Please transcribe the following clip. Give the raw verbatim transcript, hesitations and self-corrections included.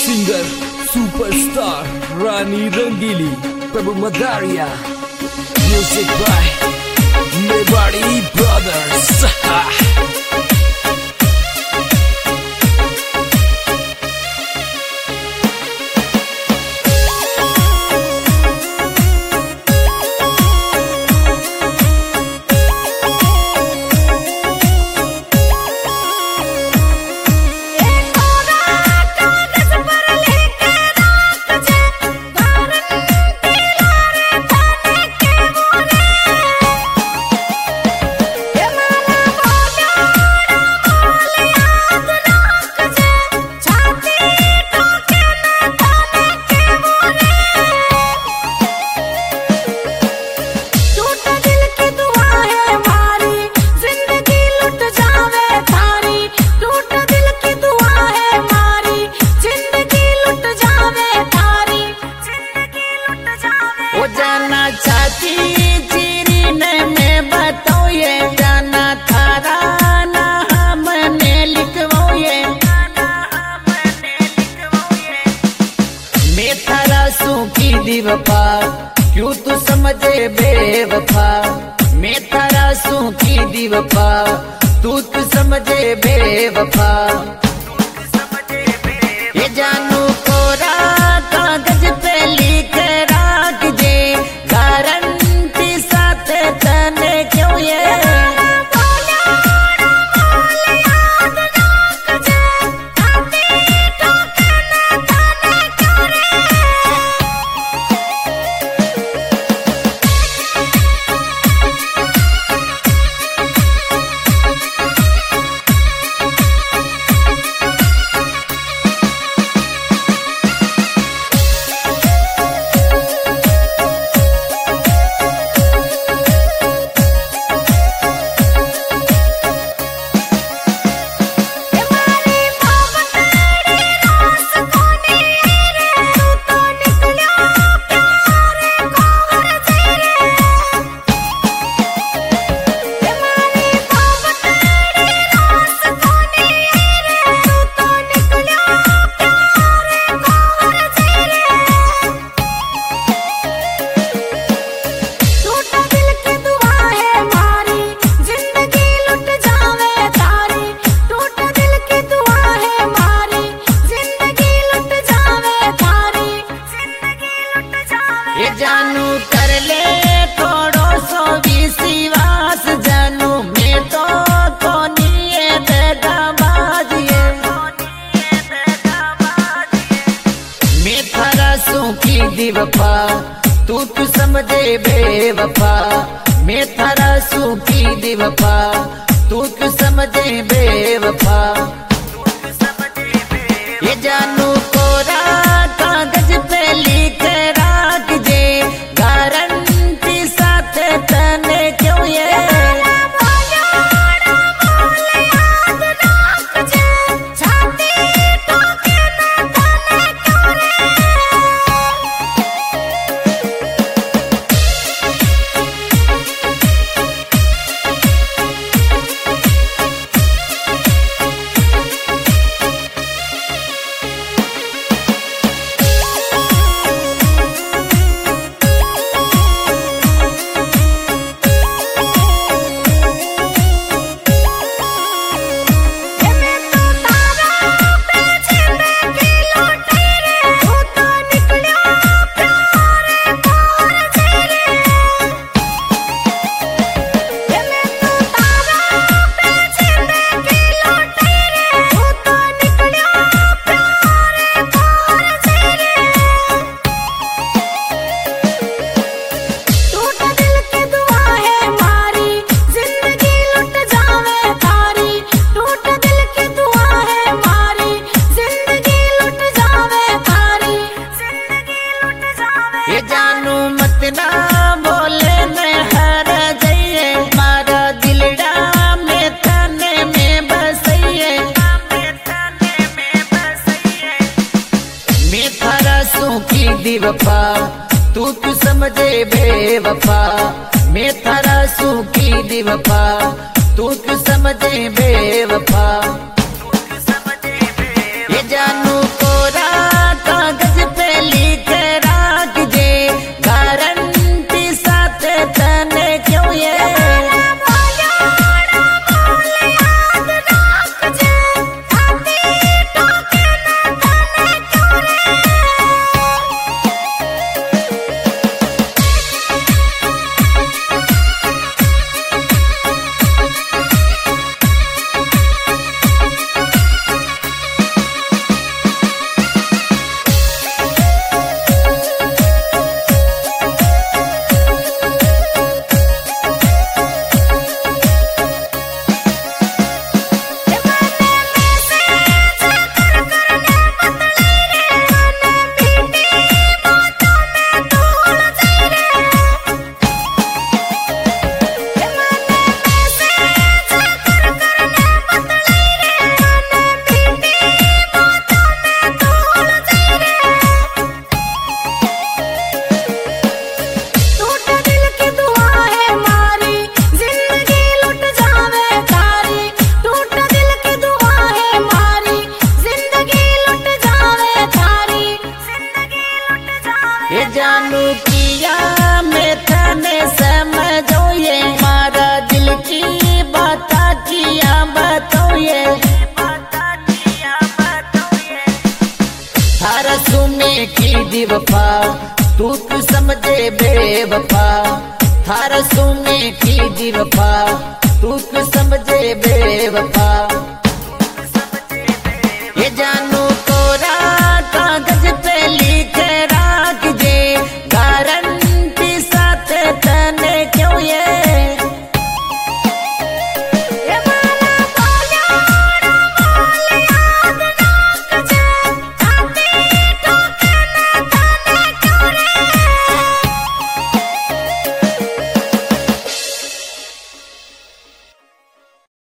Singer superstar Rani Rangili Prabhu Madariya music by Mewari brothers. जाना चाहती चिरी ने मैं बताओ ये जाना थारा ना हमने लिखवाओ ये मैं थारा सूखी दीवफा क्यों तू समझे बेवफा। मैं थारा सूखी दीवफा तू तू समझे बेवफा। ये जानू कोरा कागज पे लिख राख जे गारंटी साथ तने क्यों ये जानू कर ले थोड़ो सो विश्वास जानू मैं तो कोनी है दगाबाज ये मैं थारा सूखी दीवफा तू तू समझे बेवफा। मैं थारा सूखी दीवफा तू तू समझे बेवफा। ये जानू कोरा कागज पे लिख राख जे गारंटी साथ तने क्यों ये जानू मत ना बोले मैं हर जाइए मारा दिलड़ा में थाने में बसइए। मैं थारा सूखी दीवफा तू तू समझे बेवफा। मैं थारा सूखी दीवफा तू तू समझे बेवफा। ये जानू कोरा की बाता किया बताओ ये थारा सुने की दिवफा तू तू समझे बेवफा थारा सुने की दिवफा तू तू समझे बेवफा ये जान